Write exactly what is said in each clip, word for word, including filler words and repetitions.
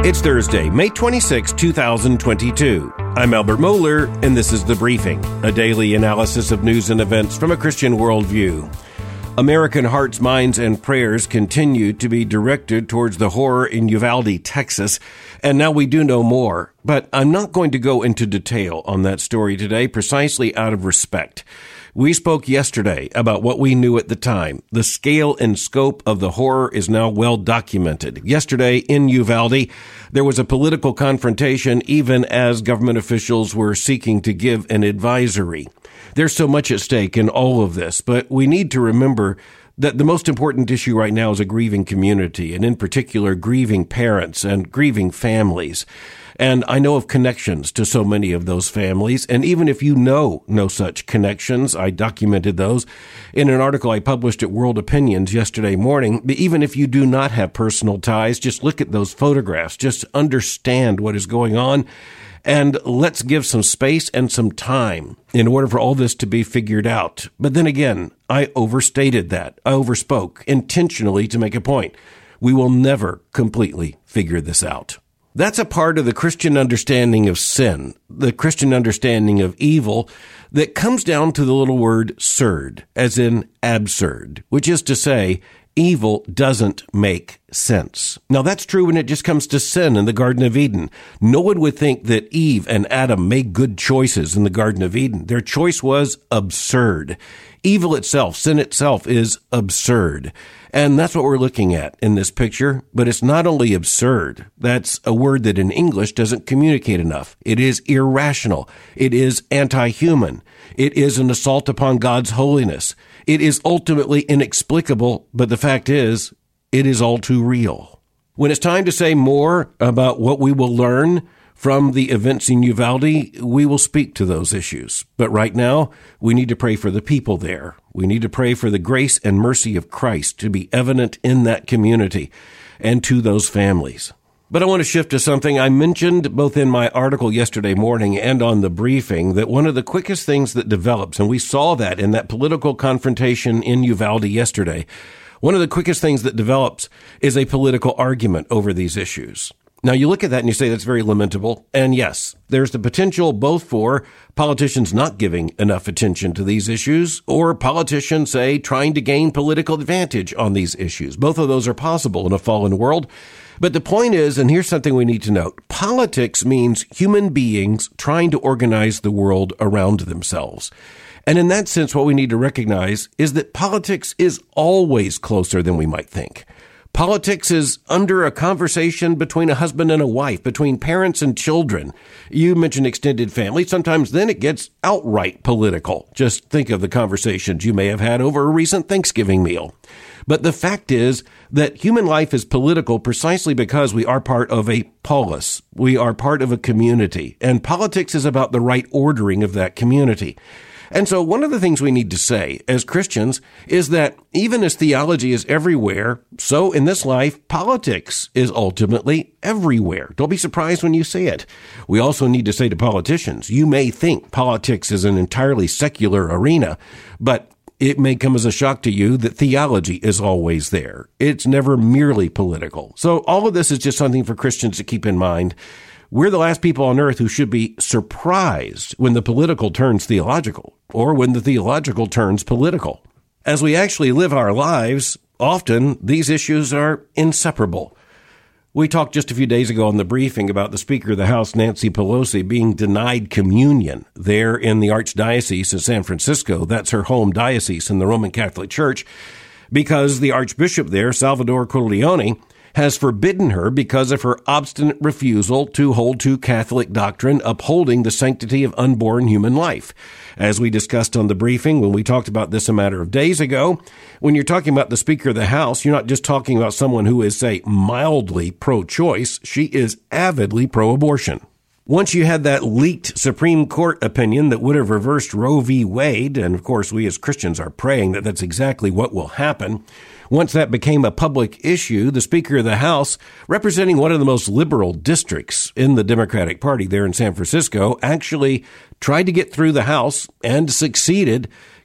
It's Thursday, May twenty-sixth, twenty twenty-two. I'm Albert Mohler, and this is The Briefing, a daily analysis of news and events from a Christian worldview. American hearts, minds, and prayers continue to be directed towards the horror in Uvalde, Texas, and now we do know more. But I'm not going to go into detail on that story today, precisely out of respect. We spoke yesterday about what we knew at the time. The scale and scope of the horror is now well documented. Yesterday in Uvalde, there was a political confrontation even as government officials were seeking to give an advisory. There's so much at stake in all of this, but we need to remember that the most important issue right now is a grieving community, and in particular, grieving parents and grieving families. And I know of connections to so many of those families. And even if you know no such connections, I documented those in an article I published at World Opinions yesterday morning. But even if you do not have personal ties, just look at those photographs, just understand what is going on. And let's give some space and some time in order for all this to be figured out. But then again, I overstated that. I overspoke intentionally to make a point. We will never completely figure this out. That's a part of the Christian understanding of sin, the Christian understanding of evil that comes down to the little word "surd," as in absurd, which is to say, evil doesn't make sense. Now, that's true when it just comes to sin in the Garden of Eden. No one would think that Eve and Adam made good choices in the Garden of Eden. Their choice was absurd. Evil itself, sin itself, is absurd. And that's what we're looking at in this picture. But it's not only absurd. That's a word that in English doesn't communicate enough. It is irrational. It is anti-human. It is an assault upon God's holiness. It is ultimately inexplicable, but the fact is, it is all too real. When it's time to say more about what we will learn from the events in Uvalde, we will speak to those issues. But right now, we need to pray for the people there. We need to pray for the grace and mercy of Christ to be evident in that community and to those families. But I want to shift to something I mentioned both in my article yesterday morning and on the briefing, that one of the quickest things that develops, and we saw that in that political confrontation in Uvalde yesterday, one of the quickest things that develops is a political argument over these issues. Now, you look at that and you say that's very lamentable. And yes, there's the potential both for politicians not giving enough attention to these issues or politicians, say, trying to gain political advantage on these issues. Both of those are possible in a fallen world. But the point is, and here's something we need to note, politics means human beings trying to organize the world around themselves. And in that sense, what we need to recognize is that politics is always closer than we might think. Politics is under a conversation between a husband and a wife, between parents and children. You mentioned extended family. Sometimes then it gets outright political. Just think of the conversations you may have had over a recent Thanksgiving meal. But the fact is that human life is political precisely because we are part of a polis. We are part of a community. And politics is about the right ordering of that community. And so one of the things we need to say as Christians is that even as theology is everywhere, so in this life, politics is ultimately everywhere. Don't be surprised when you see it. We also need to say to politicians, you may think politics is an entirely secular arena, but it may come as a shock to you that theology is always there. It's never merely political. So all of this is just something for Christians to keep in mind. We're the last people on earth who should be surprised when the political turns theological or when the theological turns political. As we actually live our lives, often these issues are inseparable. We talked just a few days ago on the briefing about the Speaker of the House, Nancy Pelosi, being denied communion there in the Archdiocese of San Francisco. That's her home diocese in the Roman Catholic Church, because the Archbishop there, Salvador Corleone, has forbidden her because of her obstinate refusal to hold to Catholic doctrine upholding the sanctity of unborn human life. As we discussed on the briefing when we talked about this a matter of days ago, when you're talking about the Speaker of the House, you're not just talking about someone who is, say, mildly pro-choice. She is avidly pro-abortion. Once you had that leaked Supreme Court opinion that would have reversed Roe v. Wade, and of course we as Christians are praying that that's exactly what will happen, once that became a public issue, the Speaker of the House, representing one of the most liberal districts in the Democratic Party there in San Francisco, actually tried to get through the House and succeeded,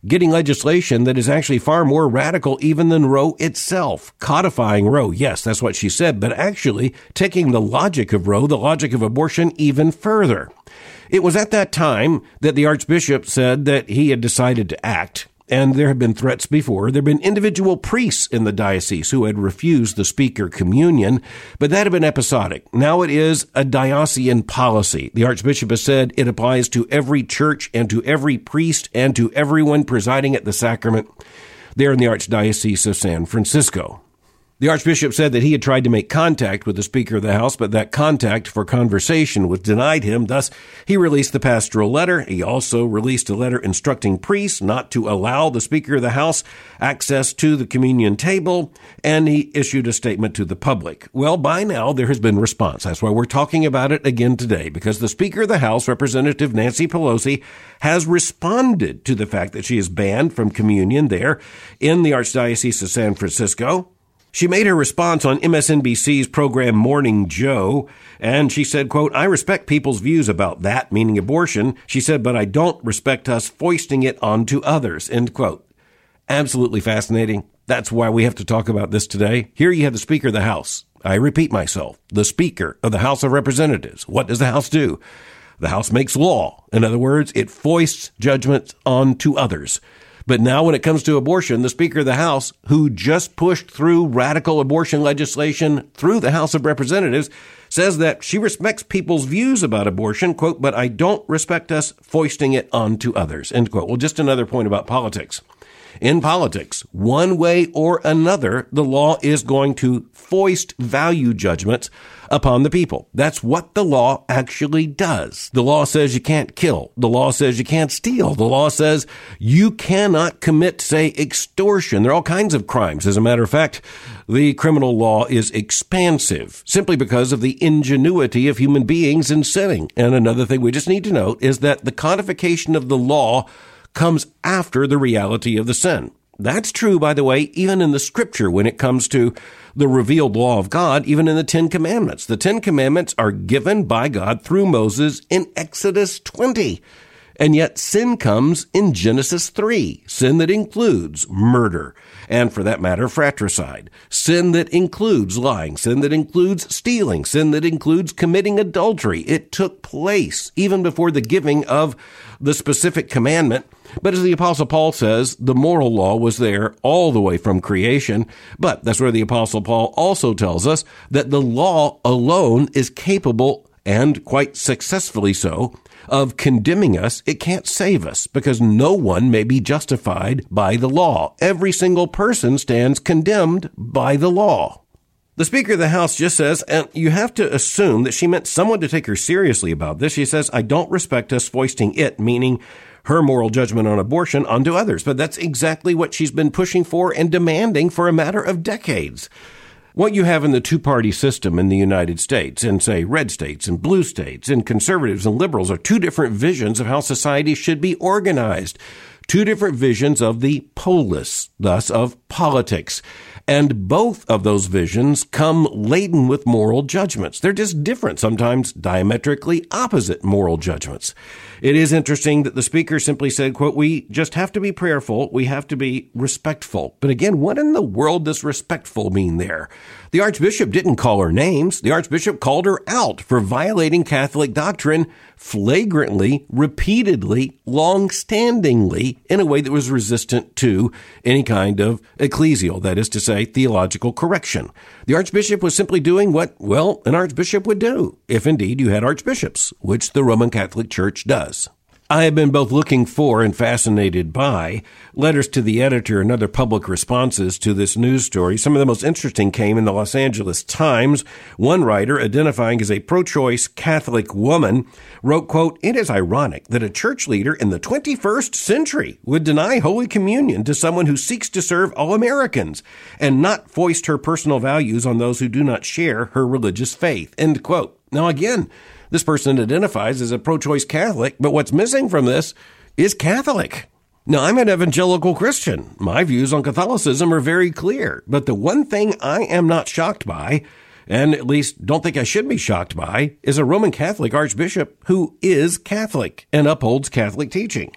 getting legislation that is actually far more radical even than Roe itself. Codifying Roe, yes, that's what she said, but actually taking the logic of Roe, the logic of abortion, even further. It was at that time that the Archbishop said that he had decided to act. And there have been threats before. There have been individual priests in the diocese who had refused the speaker communion, but that had been episodic. Now it is a diocesan policy. The Archbishop has said it applies to every church and to every priest and to everyone presiding at the sacrament there in the Archdiocese of San Francisco. The Archbishop said that he had tried to make contact with the Speaker of the House, but that contact for conversation was denied him. Thus, he released the pastoral letter. He also released a letter instructing priests not to allow the Speaker of the House access to the communion table, and he issued a statement to the public. Well, by now, there has been response. That's why we're talking about it again today, because the Speaker of the House, Representative Nancy Pelosi, has responded to the fact that she is banned from communion there in the Archdiocese of San Francisco. She made her response on M S N B C's program Morning Joe, and she said, quote, "I respect people's views about that," meaning abortion. She said, "but I don't respect us foisting it onto others," end quote. Absolutely fascinating. That's why we have to talk about this today. Here you have the Speaker of the House. I repeat myself, the Speaker of the House of Representatives. What does the House do? The House makes law. In other words, it foists judgments onto others. But now when it comes to abortion, the Speaker of the House, who just pushed through radical abortion legislation through the House of Representatives, says that she respects people's views about abortion, quote, "but I don't respect us foisting it onto others," end quote. Well, just another point about politics. In politics, one way or another, the law is going to foist value judgments upon the people. That's what the law actually does. The law says you can't kill. The law says you can't steal. The law says you cannot commit, say, extortion. There are all kinds of crimes. As a matter of fact, the criminal law is expansive simply because of the ingenuity of human beings in sinning. And another thing we just need to note is that the codification of the law comes after the reality of the sin. That's true, by the way, even in the scripture when it comes to the revealed law of God, even in the Ten Commandments. The Ten Commandments are given by God through Moses in Exodus twenty. And yet sin comes in Genesis three, sin that includes murder, and for that matter, fratricide, sin that includes lying, sin that includes stealing, sin that includes committing adultery. It took place even before the giving of the specific commandment. But as the Apostle Paul says, the moral law was there all the way from creation. But that's where the Apostle Paul also tells us that the law alone is capable, and quite successfully so, of condemning us. It can't save us because no one may be justified by the law. Every single person stands condemned by the law. The Speaker of the House just says, and you have to assume that she meant someone to take her seriously about this. She says, "I don't respect us foisting it," meaning her moral judgment on abortion, onto others. But that's exactly what she's been pushing for and demanding for a matter of decades. What you have in the two-party system in the United States, in, say, red states and blue states, and conservatives and liberals, are two different visions of how society should be organized. Two different visions of the polis, thus of politics. And both of those visions come laden with moral judgments. They're just different, sometimes diametrically opposite moral judgments. It is interesting that the speaker simply said, quote, "We just have to be prayerful. We have to be respectful." But again, what in the world does respectful mean there? The Archbishop didn't call her names. The Archbishop called her out for violating Catholic doctrine flagrantly, repeatedly, long-standingly, in a way that was resistant to any kind of ecclesial, that is to say, theological correction. The Archbishop was simply doing what, well, an Archbishop would do, if indeed you had archbishops, which the Roman Catholic Church does. I have been both looking for and fascinated by letters to the editor and other public responses to this news story. Some of the most interesting came in the Los Angeles Times. One writer, identifying as a pro-choice Catholic woman, wrote, quote, "It is ironic that a church leader in the twenty-first century would deny Holy Communion to someone who seeks to serve all Americans and not foist her personal values on those who do not share her religious faith," end quote. Now, again, this person identifies as a pro-choice Catholic, but what's missing from this is Catholic. Now, I'm an evangelical Christian. My views on Catholicism are very clear, but the one thing I am not shocked by, and at least don't think I should be shocked by, is a Roman Catholic archbishop who is Catholic and upholds Catholic teaching.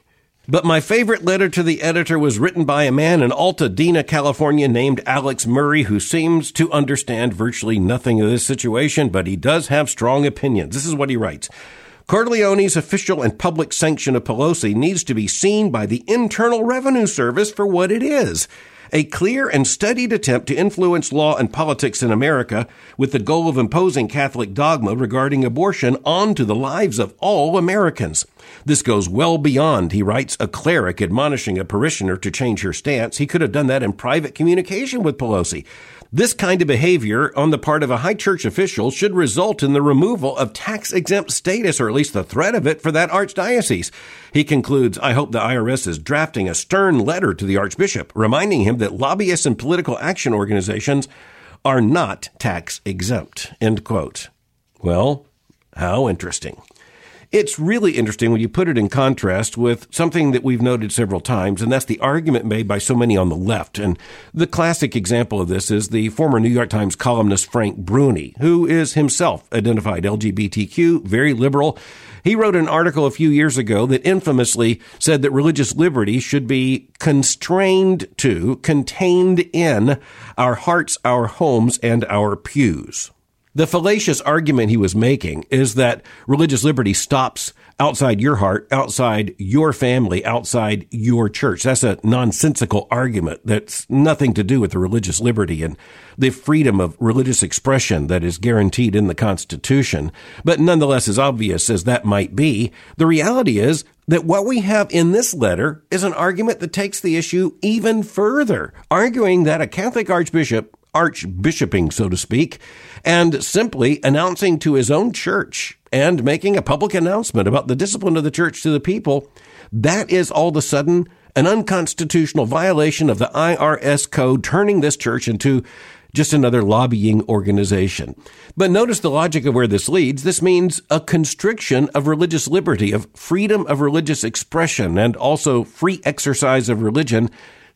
But my favorite letter to the editor was written by a man in Altadena, California named Alex Murray, who seems to understand virtually nothing of this situation, but he does have strong opinions. This is what he writes. Corleone's official and public sanction of Pelosi needs to be seen by the Internal Revenue Service for what it is. A clear and studied attempt to influence law and politics in America with the goal of imposing Catholic dogma regarding abortion onto the lives of all Americans. This goes well beyond, he writes, a cleric admonishing a parishioner to change her stance. He could have done that in private communication with Pelosi. This kind of behavior on the part of a high church official should result in the removal of tax-exempt status, or at least the threat of it, for that archdiocese. He concludes, I hope the I R S is drafting a stern letter to the archbishop, reminding him that lobbyists and political action organizations are not tax-exempt, end quote. Well, how interesting. It's really interesting when you put it in contrast with something that we've noted several times, and that's the argument made by so many on the left. And the classic example of this is the former New York Times columnist Frank Bruni, who is himself identified L G B T Q, very liberal. He wrote an article a few years ago that infamously said that religious liberty should be constrained to, contained in our hearts, our homes, and our pews. The fallacious argument he was making is that religious liberty stops outside your heart, outside your family, outside your church. That's a nonsensical argument that's nothing to do with the religious liberty and the freedom of religious expression that is guaranteed in the Constitution. But nonetheless, as obvious as that might be, the reality is that what we have in this letter is an argument that takes the issue even further, arguing that a Catholic archbishop, archbishoping, so to speak, and simply announcing to his own church and making a public announcement about the discipline of the church to the people, that is all of a sudden an unconstitutional violation of the I R S code, turning this church into just another lobbying organization. But notice the logic of where this leads. This means a constriction of religious liberty, of freedom of religious expression, and also free exercise of religion,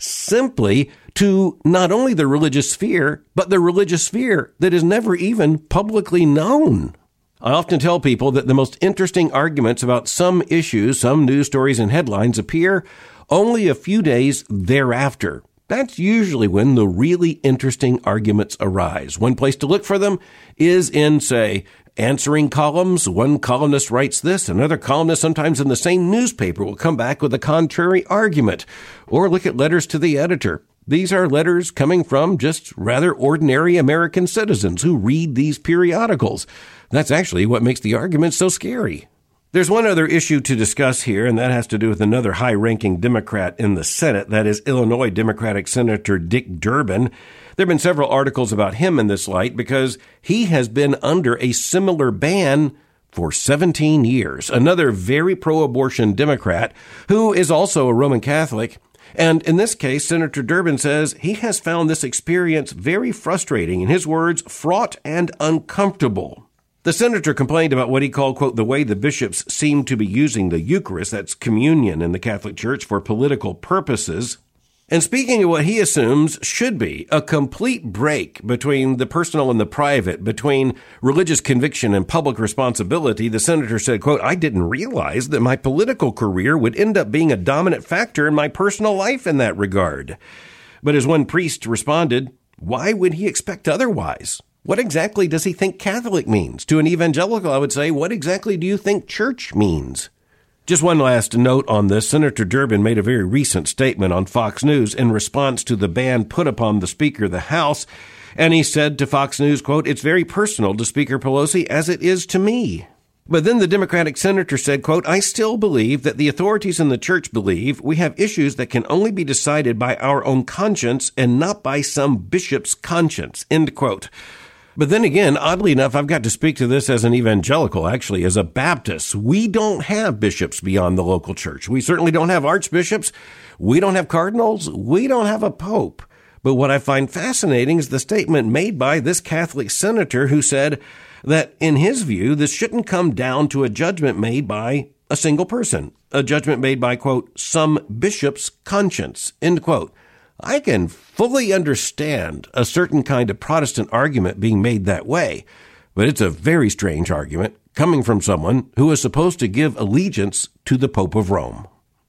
simply to not only the religious sphere, but the religious sphere that is never even publicly known. I often tell people that the most interesting arguments about some issues, some news stories and headlines appear only a few days thereafter. That's usually when the really interesting arguments arise. One place to look for them is in, say, answering columns. One columnist writes this, another columnist sometimes in the same newspaper will come back with a contrary argument. Or look at letters to the editor. These are letters coming from just rather ordinary American citizens who read these periodicals. That's actually what makes the argument so scary. There's one other issue to discuss here, and that has to do with another high-ranking Democrat in the Senate. That is Illinois Democratic Senator Dick Durbin. There have been several articles about him in this light because he has been under a similar ban for seventeen years. Another very pro-abortion Democrat who is also a Roman Catholic. And in this case, Senator Durbin says he has found this experience very frustrating. In his words, fraught and uncomfortable. The senator complained about what he called, quote, the way the bishops seem to be using the Eucharist, that's communion in the Catholic Church, for political purposes. And speaking of what he assumes should be a complete break between the personal and the private, between religious conviction and public responsibility, the senator said, quote, I didn't realize that my political career would end up being a dominant factor in my personal life in that regard. But as one priest responded, why would he expect otherwise? What exactly does he think Catholic means? To an evangelical, I would say, what exactly do you think church means? Just one last note on this. Senator Durbin made a very recent statement on Fox News in response to the ban put upon the Speaker of the House. And he said to Fox News, quote, it's very personal to Speaker Pelosi as it is to me. But then the Democratic senator said, quote, I still believe that the authorities in the church believe we have issues that can only be decided by our own conscience and not by some bishop's conscience, end quote. But then again, oddly enough, I've got to speak to this as an evangelical, actually, as a Baptist. We don't have bishops beyond the local church. We certainly don't have archbishops. We don't have cardinals. We don't have a pope. But what I find fascinating is the statement made by this Catholic senator who said that, in his view, this shouldn't come down to a judgment made by a single person, a judgment made by, quote, some bishop's conscience, end quote. I can fully understand a certain kind of Protestant argument being made that way, but it's a very strange argument coming from someone who is supposed to give allegiance to the Pope of Rome.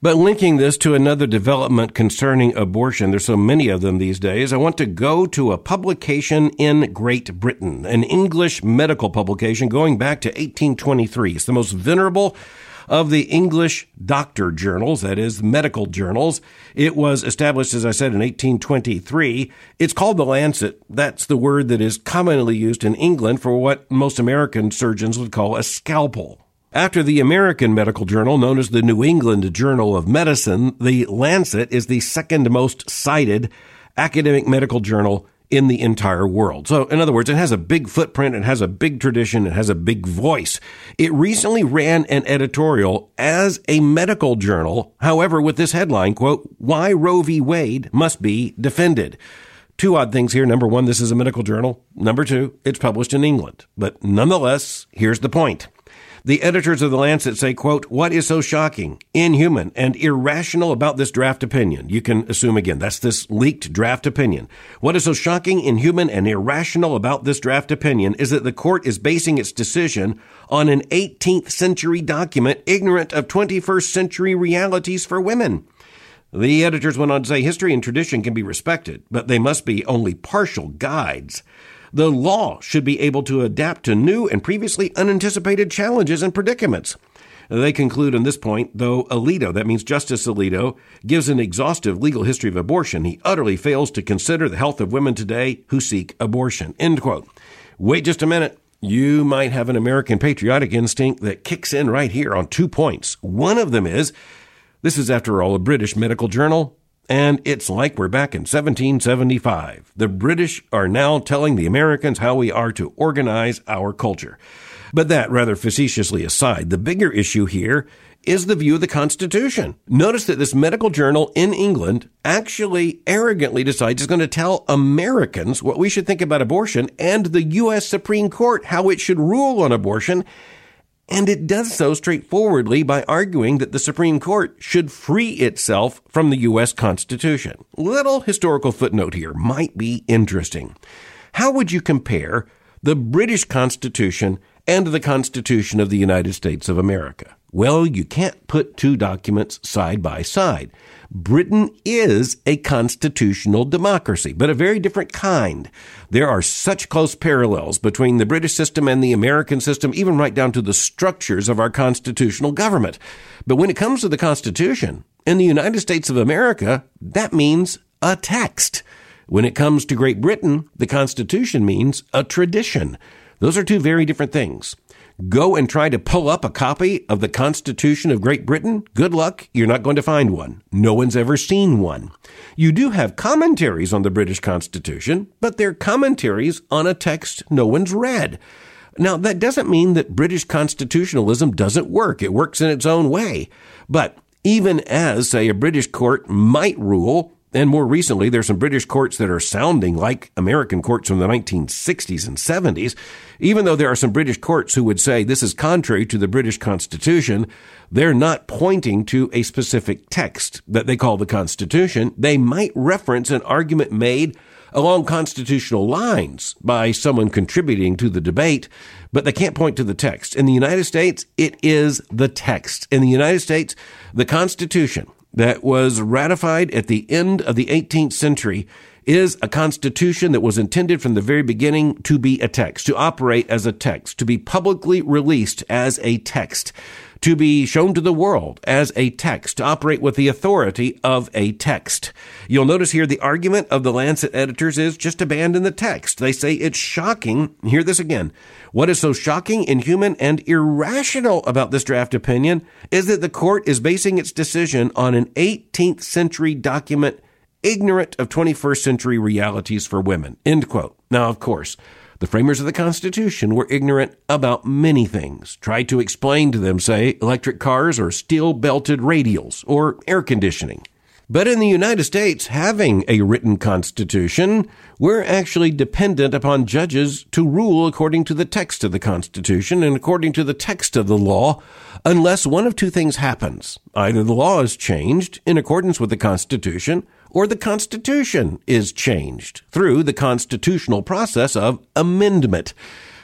But linking this to another development concerning abortion, there's so many of them these days, I want to go to a publication in Great Britain, an English medical publication going back to eighteen twenty-three. It's the most venerable of the English doctor journals, that is, medical journals. It was established, as I said, in eighteen twenty-three. It's called The Lancet. That's the word that is commonly used in England for what most American surgeons would call a scalpel. After the American medical journal, known as the New England Journal of Medicine, the Lancet is the second most cited academic medical journal in the entire world. So, in other words, it has a big footprint, it has a big tradition, it has a big voice. It recently ran an editorial as a medical journal, however, with this headline, quote, "Why Roe v. Wade Must Be Defended." Two odd things here. Number one, this is a medical journal. Number two, it's published in England. But nonetheless, here's the point. The editors of The Lancet say, quote, "What is so shocking, inhuman, and irrational about this draft opinion?" You can assume again, that's this leaked draft opinion. "What is so shocking, inhuman, and irrational about this draft opinion is that the court is basing its decision on an eighteenth century document ignorant of twenty-first century realities for women." The editors went on to say, history and tradition can be respected, but they must be only partial guides. The law should be able to adapt to new and previously unanticipated challenges and predicaments. They conclude on this point, though Alito, that means Justice Alito, gives an exhaustive legal history of abortion, he utterly fails to consider the health of women today who seek abortion. End quote. Wait just a minute. You might have an American patriotic instinct that kicks in right here on two points. One of them is, this is, after all, a British medical journal. And it's like we're back in seventeen seventy-five. The British are now telling the Americans how we are to organize our culture. But that, rather facetiously aside, the bigger issue here is the view of the Constitution. Notice that this medical journal in England actually arrogantly decides it's going to tell Americans what we should think about abortion and the U S Supreme Court how it should rule on abortion. And it does so straightforwardly by arguing that the Supreme Court should free itself from the U S Constitution. Little historical footnote here might be interesting. How would you compare the British Constitution and the Constitution of the United States of America? Well, you can't put two documents side by side. Britain is a constitutional democracy, but a very different kind. There are such close parallels between the British system and the American system, even right down to the structures of our constitutional government. But when it comes to the Constitution, in the United States of America, that means a text. When it comes to Great Britain, the Constitution means a tradition. Those are two very different things. Go and try to pull up a copy of the Constitution of Great Britain. Good luck. You're not going to find one. No one's ever seen one. You do have commentaries on the British Constitution, but they're commentaries on a text no one's read. Now, that doesn't mean that British constitutionalism doesn't work. It works in its own way. But even as, say, a British court might rule, and more recently, there's some British courts that are sounding like American courts from the nineteen sixties and seventies. Even though there are some British courts who would say this is contrary to the British Constitution, they're not pointing to a specific text that they call the Constitution. They might reference an argument made along constitutional lines by someone contributing to the debate, but they can't point to the text. In the United States, it is the text. In the United States, the Constitution that was ratified at the end of the eighteenth century is a constitution that was intended from the very beginning to be a text, to operate as a text, to be publicly released as a text, to be shown to the world as a text, to operate with the authority of a text. You'll notice here the argument of the Lancet editors is just abandon the text. They say it's shocking. Hear this again. What is so shocking, inhuman, and irrational about this draft opinion is that the court is basing its decision on an eighteenth century document ignorant of twenty-first century realities for women. End quote. Now, of course, the framers of the Constitution were ignorant about many things. Tried to explain to them, say, electric cars or steel-belted radials or air conditioning. But in the United States, having a written Constitution, we're actually dependent upon judges to rule according to the text of the Constitution and according to the text of the law, unless one of two things happens. Either the law is changed in accordance with the Constitution, or the Constitution is changed through the constitutional process of amendment.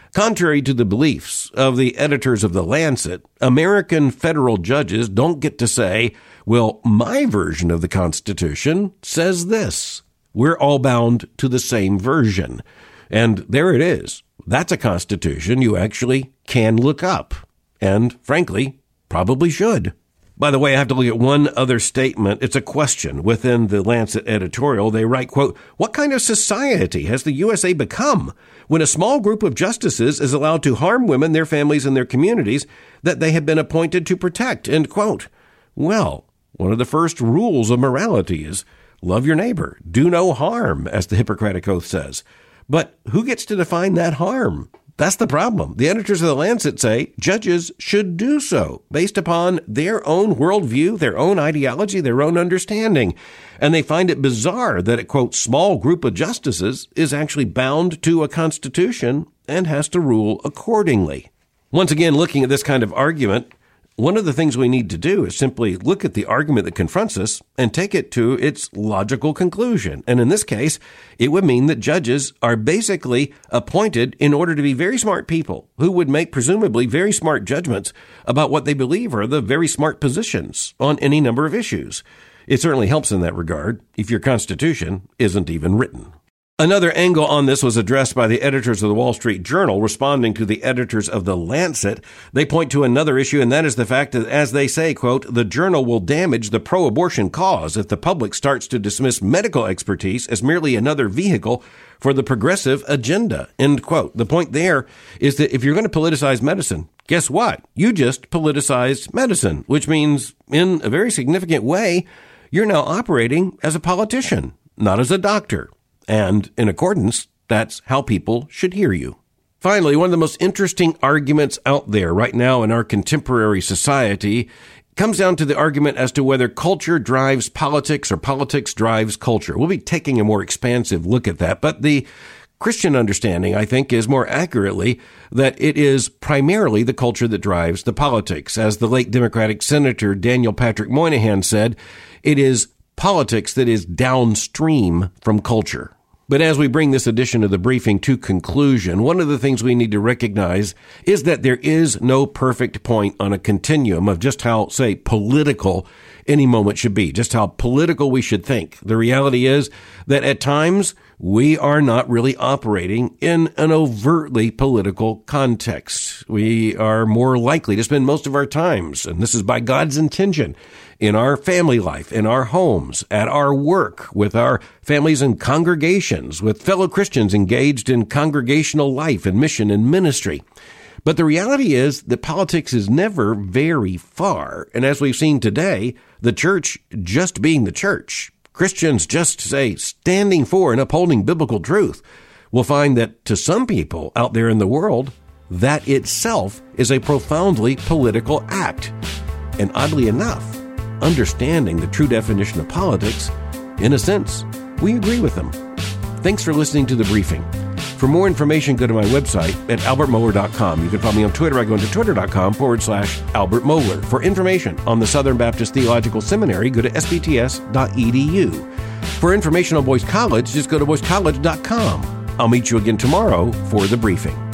Contrary to the beliefs of the editors of The Lancet, American federal judges don't get to say, well, my version of the Constitution says this. We're all bound to the same version. And there it is. That's a Constitution you actually can look up. And frankly, probably should. By the way, I have to look at one other statement. It's a question within the Lancet editorial. They write, quote, what kind of society has the U S A become when a small group of justices is allowed to harm women, their families, and their communities that they have been appointed to protect, end quote. Well, one of the first rules of morality is love your neighbor, do no harm, as the Hippocratic Oath says. But who gets to define that harm? That's the problem. The editors of The Lancet say judges should do so based upon their own worldview, their own ideology, their own understanding. And they find it bizarre that a, quote, small group of justices is actually bound to a constitution and has to rule accordingly. Once again, looking at this kind of argument, one of the things we need to do is simply look at the argument that confronts us and take it to its logical conclusion. And in this case, it would mean that judges are basically appointed in order to be very smart people who would make presumably very smart judgments about what they believe are the very smart positions on any number of issues. It certainly helps in that regard if your Constitution isn't even written. Another angle on this was addressed by the editors of the Wall Street Journal, responding to the editors of The Lancet. They point to another issue, and that is the fact that, as they say, quote, the journal will damage the pro-abortion cause if the public starts to dismiss medical expertise as merely another vehicle for the progressive agenda, end quote. The point there is that if you're going to politicize medicine, guess what? You just politicized medicine, which means in a very significant way, you're now operating as a politician, not as a doctor. And in accordance, that's how people should hear you. Finally, one of the most interesting arguments out there right now in our contemporary society comes down to the argument as to whether culture drives politics or politics drives culture. We'll be taking a more expansive look at that, but the Christian understanding, I think, is more accurately that it is primarily the culture that drives the politics. As the late Democratic Senator Daniel Patrick Moynihan said, it is politics that is downstream from culture. But as we bring this edition of the briefing to conclusion, one of the things we need to recognize is that there is no perfect point on a continuum of just how, say, political any moment should be, just how political we should think. The reality is that at times we are not really operating in an overtly political context. We are more likely to spend most of our times, and this is by God's intention, in our family life, in our homes, at our work, with our families and congregations, with fellow Christians engaged in congregational life and mission and ministry. But the reality is that politics is never very far. And as we've seen today, the church just being the church, Christians just, say, standing for and upholding biblical truth, will find that to some people out there in the world, that itself is a profoundly political act. And oddly enough, understanding the true definition of politics, in a sense, we agree with them. Thanks for listening to The Briefing. For more information, go to my website at albert mohler dot com. You can follow me on Twitter. I go into twitter.com forward slash Albert Mohler. For information on the Southern Baptist Theological Seminary, go to s b t s dot e d u. For information on Boyce College, just go to boyce college dot com. I'll meet you again tomorrow for The Briefing.